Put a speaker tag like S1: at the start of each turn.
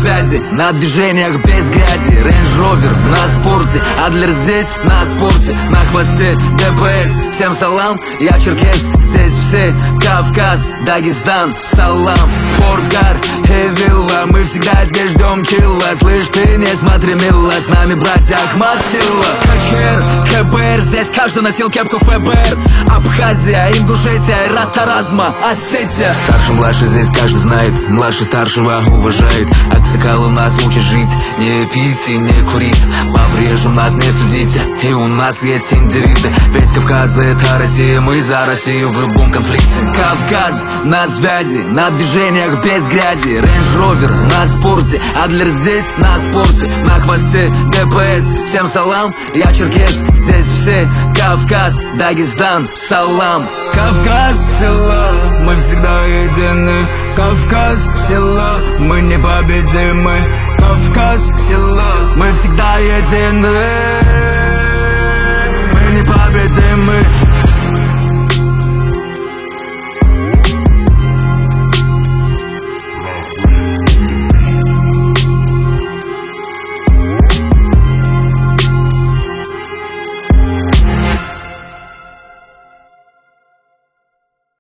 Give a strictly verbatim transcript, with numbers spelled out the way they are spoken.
S1: связи, на движениях без грязи. Range Rover на спорте, Адлер здесь на спорте, на хвосте ДПС. Всем салам, я черкес, здесь все Кавказ, Дагестан, салам. Спортгар и вилла, мы всегда здесь ждем чилла. Слышь, ты не смотри, мило, с нами братья Ахмат Силла. КЧР, КБР, здесь каждый носил кепку ФБР. Абхазия, Ингушетия, Ратаразма, Осетия. Старший, младший, здесь каждый знает, младший старшего уважает. Отцикал у нас учит жить, не пить и не курить. Побрежу нас не судите, и у нас есть индивиды. Ведь Кавказ это Россия, мы за Россию в любом конфликте. Кавказ на связи, на движениях без грязи. Range Rover на спорте, Адлер здесь на спорте, на хвосте ДПС. Всем салам, я черкес, здесь все Кавказ, Дагестан, салам. Кавказ, село, мы всегда едины. Кавказ, село, мы непобедимы. Кавказ, село, мы всегда едины.